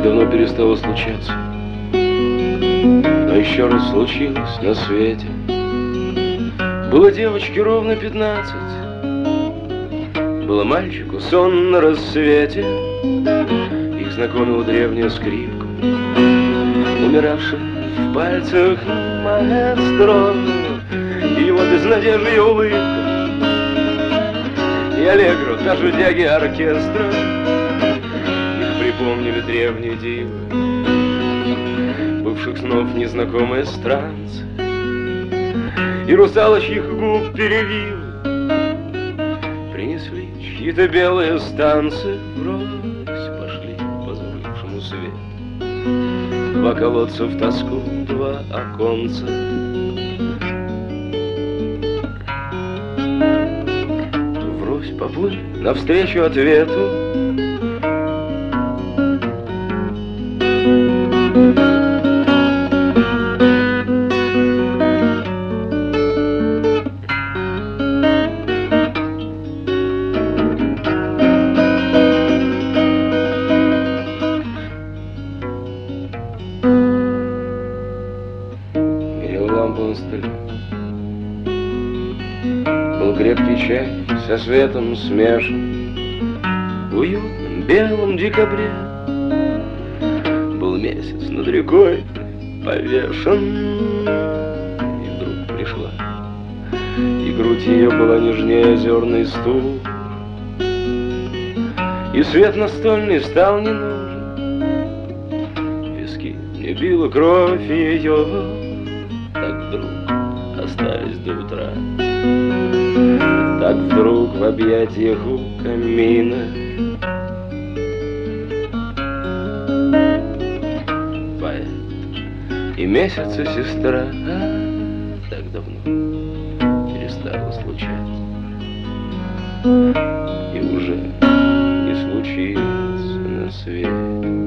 давно перестало случаться, но еще раз случилось на свете. Было девочке ровно 15, было мальчику сон на рассвете. Их знакомила древняя скрипка, умиравший в пальцах маэстро. И его безнадежная улыбка, и аллегро, даже дяги оркестра. Их припомнили древние дивы, бывших снов незнакомые странцы, и русалочьих губ переливы принесли чьи-то белые станцы. Врозь пошли по забывшему свету два колодца в тоску, два оконца. Врозь поплыли навстречу ответу. Лампа на столе, был крепкий чай со светом смешан. В уютном белом декабре был месяц над рекой повешен. И вдруг пришла, и грудь ее была нежнее озерный стул, и свет настольный стал не нужен. Виски не била кровь ее, так вдруг остались до утра. Так вдруг в объятиях у камина поэт и месяца сестра. Так давно перестало случаться, и уже не случится на свете.